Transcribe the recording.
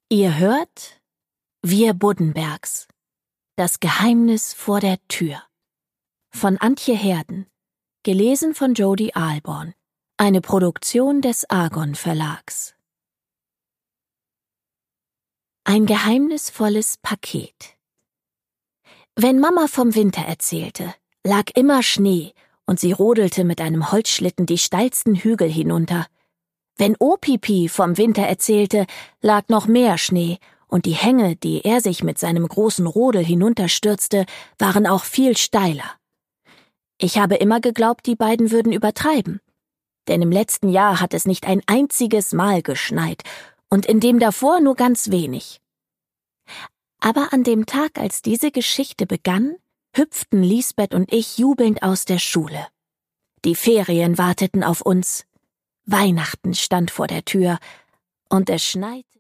Ihr hört Wir Buddenbergs. Das Geheimnis vor der Tür. Von Antje Herden. Gelesen von Jody Ahlborn. Eine Produktion des Argon Verlags. Ein geheimnisvolles Paket. Wenn Mama vom Winter erzählte, lag immer Schnee und sie rodelte mit einem Holzschlitten die steilsten Hügel hinunter. Wenn Opipi vom Winter erzählte, lag noch mehr Schnee und die Hänge, die er sich mit seinem großen Rodel hinunterstürzte, waren auch viel steiler. Ich habe immer geglaubt, die beiden würden übertreiben. Denn im letzten Jahr hat es nicht ein einziges Mal geschneit und in dem davor nur ganz wenig. Aber an dem Tag, als diese Geschichte begann, hüpften Lisbeth und ich jubelnd aus der Schule. Die Ferien warteten auf uns. Weihnachten stand vor der Tür und es schneite.